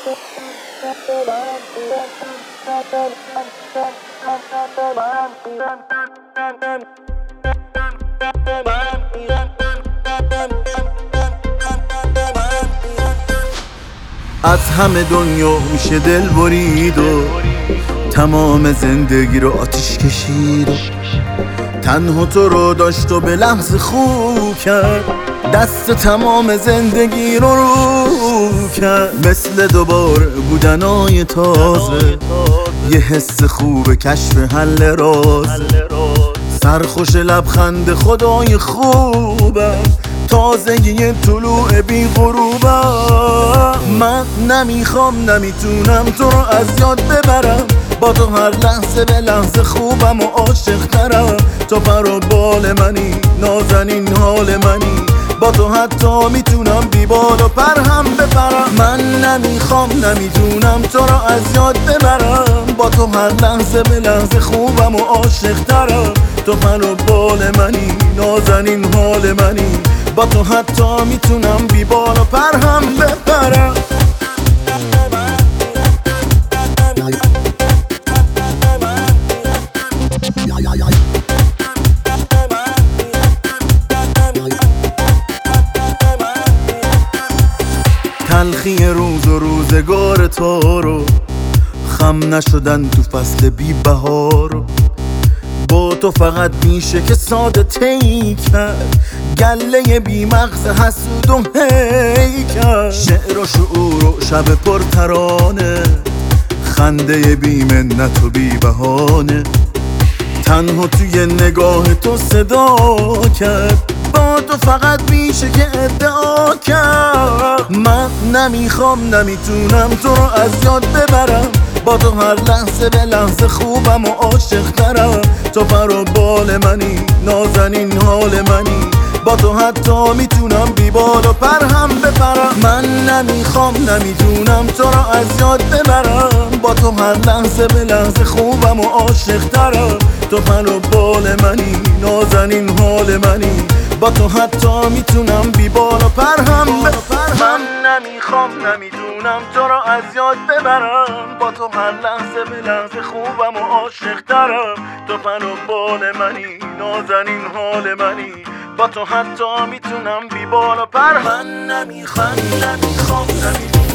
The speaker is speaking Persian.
از همه دنیا میشه دل برید و تمام زندگی رو آتیش کشید و تنها تو رو داشت و به لحظه خوب کرد، دست تمام زندگی رو کرد. مثل دوباره بودنای تازه، یه حس خوب کشف حل رازه. سرخوش لبخند خدای خوبم، تازگی طلوع بی غروبم. من نمیخوام نمیتونم تو رو از یاد ببرم، با تو هر لحظه به لحظه خوبم و عاشق ترم. تو پر و بال منی، نازنین حال منی، با تو حتی میتونم بی بال و پر هم بپرم. من نمیخوام نمیتونم تو رو از یاد ببرم، با تو هر لحظه به لحظه خوبم و عاشق ترم. تو پر و بال منی، نازنین حال منی، با تو حتی میتونم بی بال و پر هم بپرم. تلخی روز و روزگار تو رو، خم نشدن تو فصل بی بهار. با تو فقط میشه که ساده طی کرد، گله بی مغز حسود و هیکل. شعر و شعور و شب پر ترانه، خنده بی منت و بی بهانه. تنها توی نگاه تو صدا کرد، با تو فقط میشه که ادعا کرد. من نمیخوام نمیتونم تو رو از یاد ببرم، با تو هر لحظه به لحظه خوبم و عاشق ترم. تو پر و بال منی، نازنین حال منی، با تو حتی میتونم بی بال و پر هم بپرم. من نمیخوام نمیتونم تو رو از یاد ببرم، با تو هر لحظه به لحظه خوبم و عاشق ترم. تو پر و بال منی، نازنین حال منی، با تو حتی میتونم بی بال و پر هم بپرم. من نمیخوام نمیدونم تو رو از یاد ببرم، با تو هر لحظه به لحظه خوبم و عاشق ترم. تو پر و بال منی، نازنین حال منی، با تو حتی میتونم بی بال و پر. من نمیخوام نمیدونم